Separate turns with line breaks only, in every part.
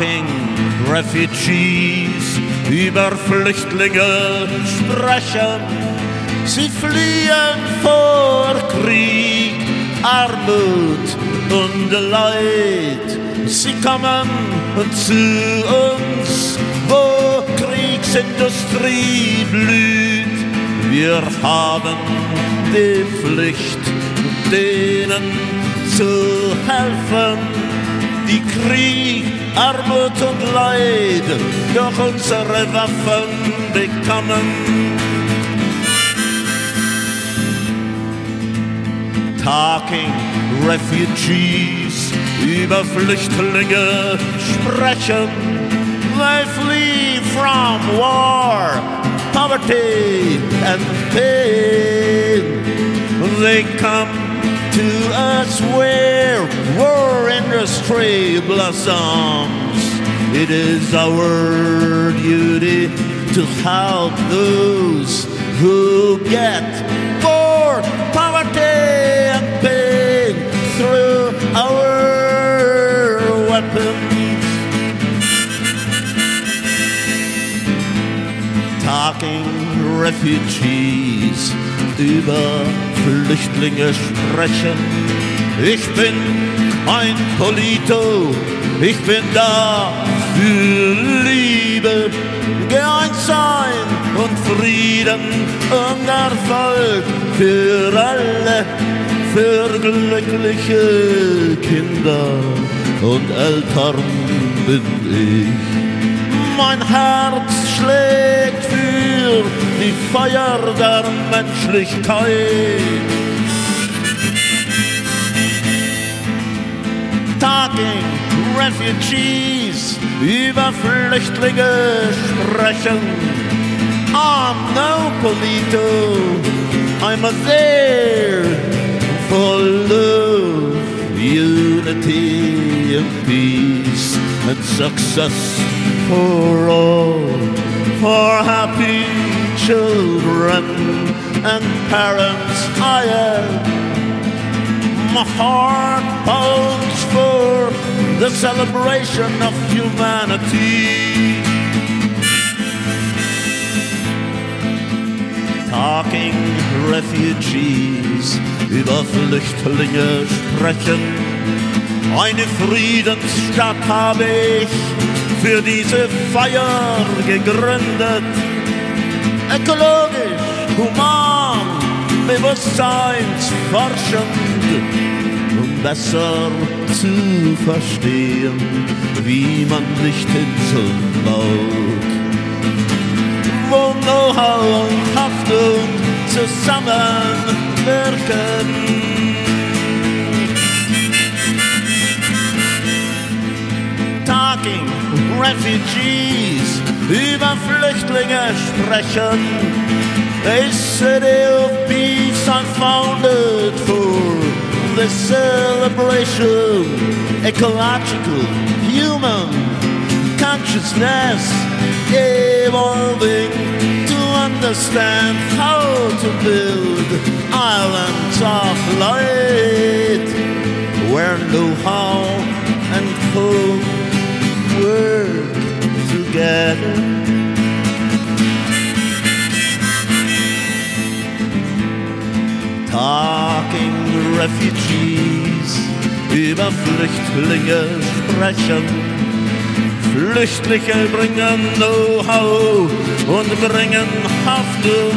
Talking Refugees, über Flüchtlinge sprechen. Sie fliehen vor Krieg, Armut und Leid. Sie kommen zu uns, wo Kriegsindustrie blüht. Wir haben die Pflicht, denen zu helfen, die Krieg, Armut und Leid durch unsere Waffen bekommen. Talking Refugees, über Flüchtlinge sprechen. They flee from war, poverty and pain. They come to us where war industry blossoms. It is our duty to help those who get bored, poverty and pain through our weapons. Talking Refugees, über Flüchtlinge sprechen. Ich bin ein Polito, ich bin da für Liebe, Geeinsein und Frieden und Erfolg für alle, für glückliche Kinder und Eltern bin ich. Mein Herz schlägt für die Feier der Menschlichkeit. Talking Refugees, über Flüchtlinge sprechen. I'm no Polito, I'm there for love, unity and peace and success for all, for happy children and parents. I am. My heart pounds for the celebration of humanity. Talking Refugees, über Flüchtlinge sprechen. Eine Friedensstadt habe ich für diese Feier gegründet. Ökologisch, human, bewusstseinsforschend, um besser zu verstehen, wie man Lichtinseln baut, wo Know-how und Haftung zusammenwirken. Talking Refugees, über Flüchtlinge sprechen. A city of peace I founded for the celebration, ecological, human consciousness, evolving to understand how to build islands of light, where know-how and hope work together. Talking Refugees, über Flüchtlinge sprechen. Flüchtlinge bringen Know-how und bringen Hoffnung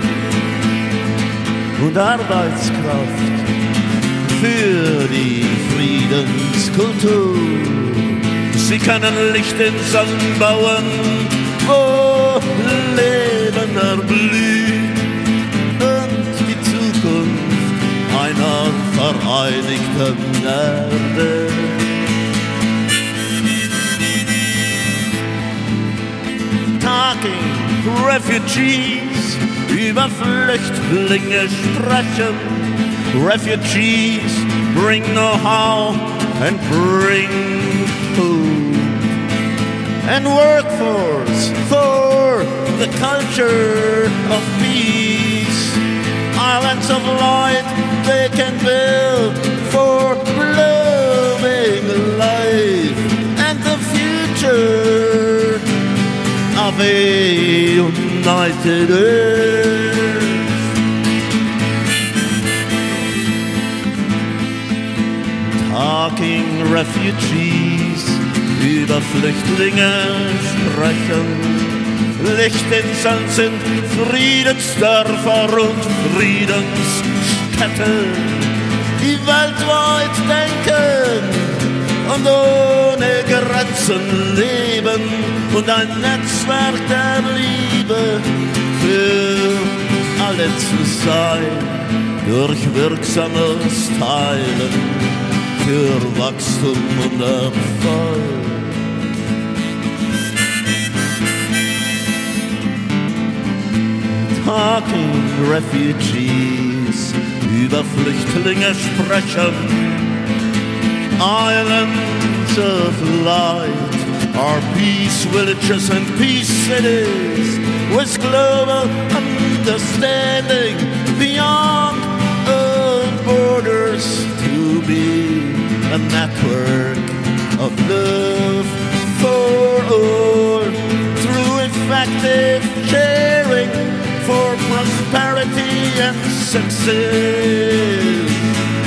und Arbeitskraft für die Friedenskultur. Sie können Lichtinseln bauen, wo Leben erblüht und die Zukunft einer vereinigten Erde. Talking Refugees, über Flüchtlinge sprechen. Refugees bring know-how and bring food and workforce for the culture of peace. Islands of light they can build for blooming life and the future future of a united earth. Talking refugees, über Flüchtlinge sprechen. Lichtinseln sind Friedensdörfer und Friedensstädte, die weltweit denken und ohne Grenzen leben und ein Netzwerk der Liebe für alle zu sein, durch wirksames Teilen, für Wachstum und Erfolg. Talking refugees, über Flüchtlinge sprechen. Islands of light are peace villages and peace cities with global understanding beyond own borders to be a network of love for all through effective sharing for prosperity and success.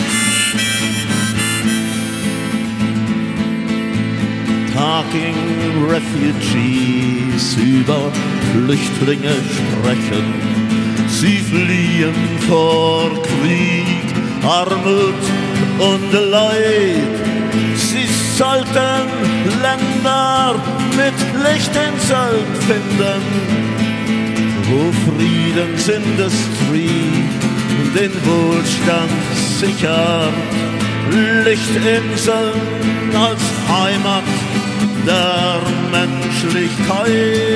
Talking refugees, über Flüchtlinge sprechen. Sie fliehen vor Krieg, Armut und Leid. Sie sollten Länder mit Lichtinseln finden, wo Friedensindustrie den Wohlstand sichert, Lichtinseln als Heimat der Menschlichkeit.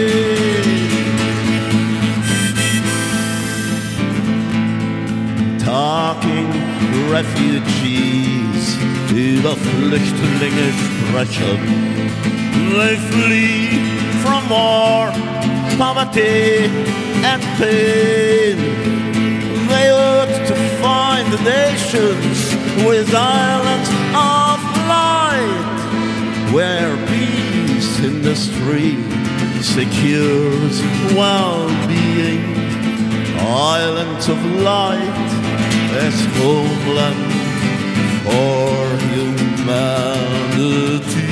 Talking refugees, über Flüchtlinge sprechen. They flee from war, poverty and pain. They ought to find nations with islands of light, where peace industry secures well-being. Islands of light as homeland for humanity.